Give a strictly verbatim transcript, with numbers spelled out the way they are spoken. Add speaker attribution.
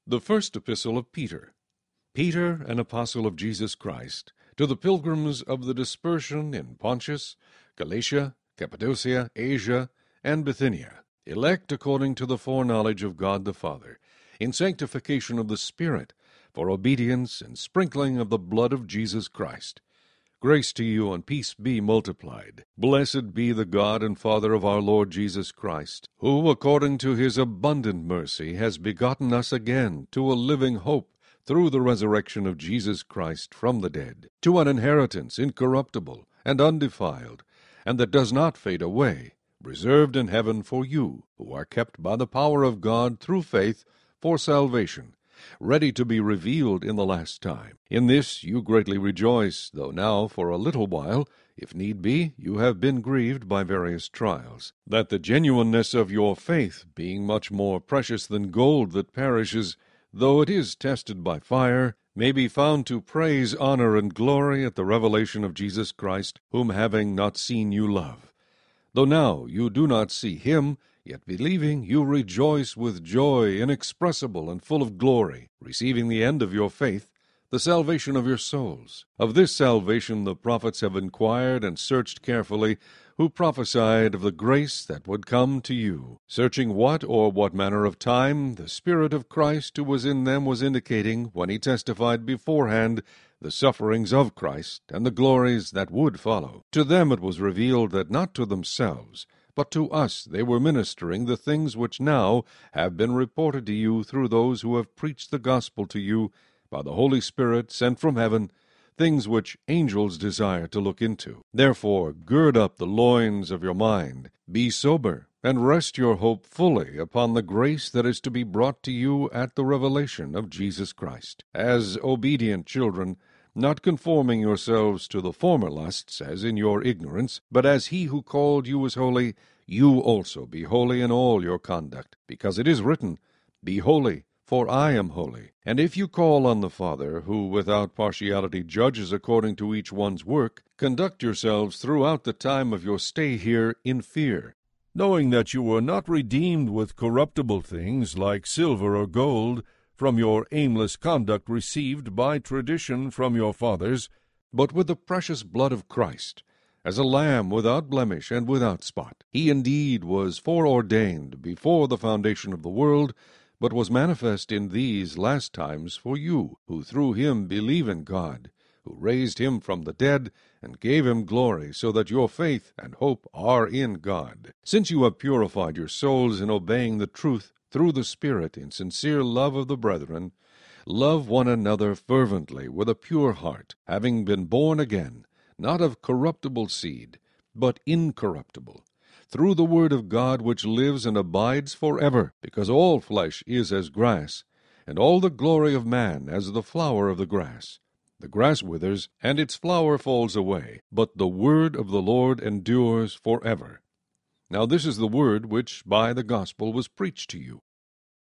Speaker 1: The first epistle of Peter. Peter, an apostle of Jesus Christ, to the pilgrims of the dispersion in Pontus, Galatia, Cappadocia, Asia, and Bithynia, elect according to the foreknowledge of God the Father, in sanctification of the Spirit, for obedience and sprinkling of the blood of Jesus Christ. Grace to you and peace be multiplied. Blessed be the God and Father of our Lord Jesus Christ, who, according to his abundant mercy, has begotten us again to a living hope through the resurrection of Jesus Christ from the dead, to an inheritance incorruptible and undefiled, and that does not fade away, reserved in heaven for you, who are kept by the power of God through faith for salvation, ready to be revealed in the last time. In this you greatly rejoice, though now for a little while, if need be, you have been grieved by various trials, that the genuineness of your faith, being much more precious than gold that perishes, though it is tested by fire, may be found to praise, honor, and glory at the revelation of Jesus Christ, whom having not seen you love. Though now you do not see him, yet believing you rejoice with joy inexpressible and full of glory, receiving the end of your faith, the salvation of your souls. Of this salvation the prophets have inquired and searched carefully, who prophesied of the grace that would come to you, searching what or what manner of time the Spirit of Christ who was in them was indicating when he testified beforehand the sufferings of Christ and the glories that would follow. To them it was revealed that not to themselves, but to us they were ministering the things which now have been reported to you through those who have preached the gospel to you by the Holy Spirit sent from heaven, things which angels desire to look into. Therefore gird up the loins of your mind, be sober, and rest your hope fully upon the grace that is to be brought to you at the revelation of Jesus Christ. As obedient children, not conforming yourselves to the former lusts, as in your ignorance, but as he who called you is holy, you also be holy in all your conduct, because it is written, Be holy, for I am holy. And if you call on the Father, who without partiality judges according to each one's work, conduct yourselves throughout the time of your stay here in fear, knowing that you were not redeemed with corruptible things like silver or gold, from your aimless conduct received by tradition from your fathers, but with the precious blood of Christ, as a lamb without blemish and without spot. He indeed was foreordained before the foundation of the world, but was manifest in these last times for you, who through him believe in God, who raised him from the dead, and gave him glory, so that your faith and hope are in God. Since you have purified your souls in obeying the truth through the Spirit in sincere love of the brethren, love one another fervently with a pure heart, having been born again, not of corruptible seed, but incorruptible, through the word of God which lives and abides forever, because all flesh is as grass, and all the glory of man as the flower of the grass. The grass withers, and its flower falls away, but the word of the Lord endures forever. Now this is the word which by the gospel was preached to you,